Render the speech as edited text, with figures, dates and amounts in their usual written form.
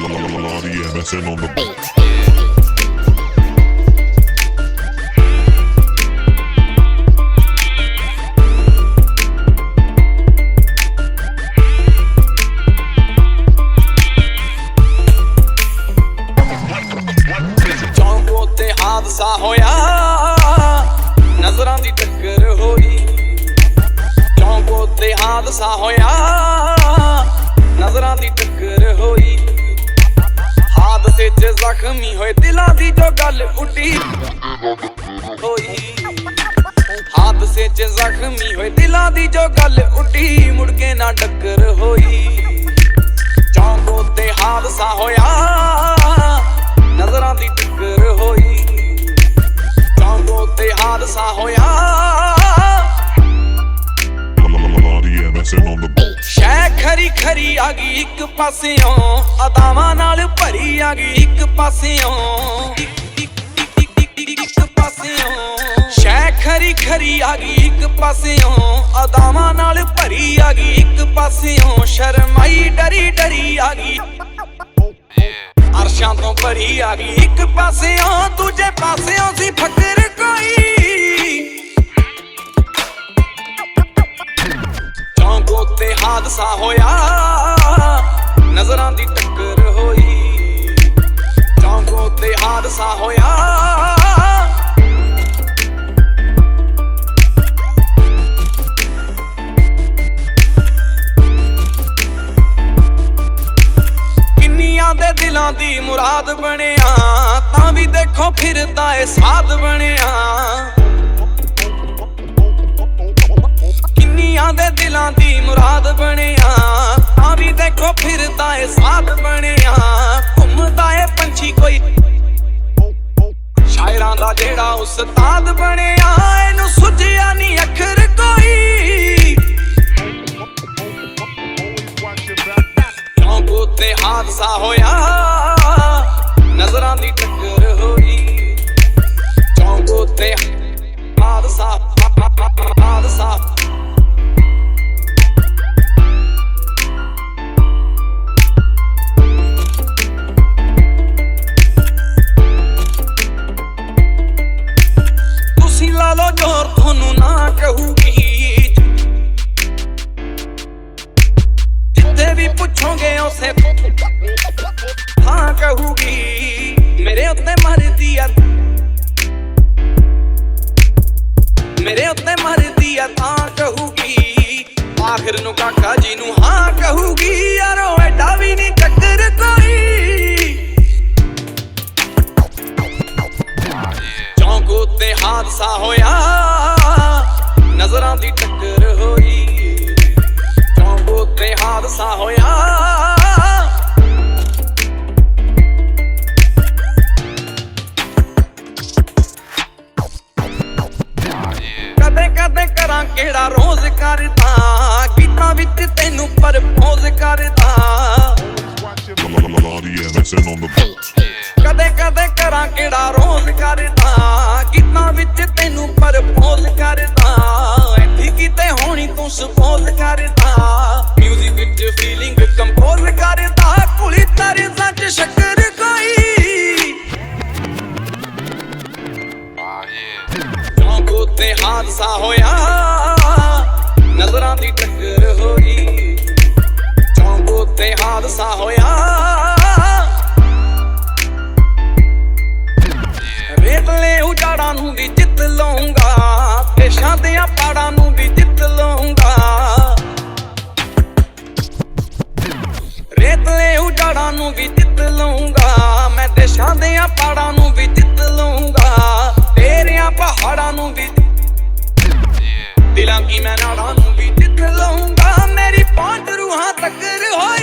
Lottie MSN on the beat. हादसा होया नजरां दी टक्कर होई चौंको ते हादसा होया नजरां दी टक्कर होई हादसे च जख्मी होए दिलां दी जो गल उड्डी होई हादसे च जख्मी होए दिलां दी जो गल उड्डी मुड़के ना टक्कर होई चौंको ते हादसा होया नजरां दी टक्कर होई ते हादसा होया शै खरी खरी आ गई एक पासियों अदावां नाल भरी आ गई एक पासियों शै खरी खरी आ गई एक पासियों अदावां नाल भरी आ गई एक पासियों शर्माई डरी डरी आ गई अरशां तो भरी आ गई एक पासियों दूजे पासियों सी फकर ते हादसा होया नजरां दी टक्कर होई चौंको ते हादसा होया किन्नियां दे दिलां दी मुराद बनिया तां भी देखो फिरदा ए साध बनिया दे दिलां दी मुराद बनिया तां भी देखो फिरदा ए साथ बनिया घुमदा ए पंछी कोई शायरां दा जेड़ा उस्ताद बनिया इनू सुझिया नी अखर कोई चौंको ते हादसा होया नजरां दी टक्कर होई चौंको ते हादसा हादसा लो जोर थोनू ना कहूगी जिथे भी पूछोगे उसे हाँ कहूगी मेरे उत्ते मरदी है मेरे उत्ते मरदी है तां कहूगी आखिर नू काका जी नू हाँ कहूगी यारो एडा भी नहीं टक्कर कोई चौंको ते हादसा होया नजरां दी टक्कर होई चौंको ते हादसा होया कदे कदे करां केड़ा रोज करदा गीतां विच तैनू परपोज करदा कदे कदे करां केड़ा रोज करदा गीतां विच तैनू परपोज करदा ऐथी किते होनी तू सपोज करदा म्यूजिक विच फीलिंग कंपोज करदा कुली तारे सच शक्कर कोई चौंको ते हादसा होया नजरां दी टक्कर होई चौंको ते हादसा होया रेतले उजाड़ा नू भी जित लूंगा देशां दियां पहाड़ां नू भी जित लूंगा रेतले उजाड़ा नू भी जित लूंगा मैं देशां दियां पहाड़ां नू भी जित लूंगा तेरियां पहाड़ां नू भी दिलां की मैं नाड़ां नू भी जित लूंगा मेरी पहुंच रूहां तक होई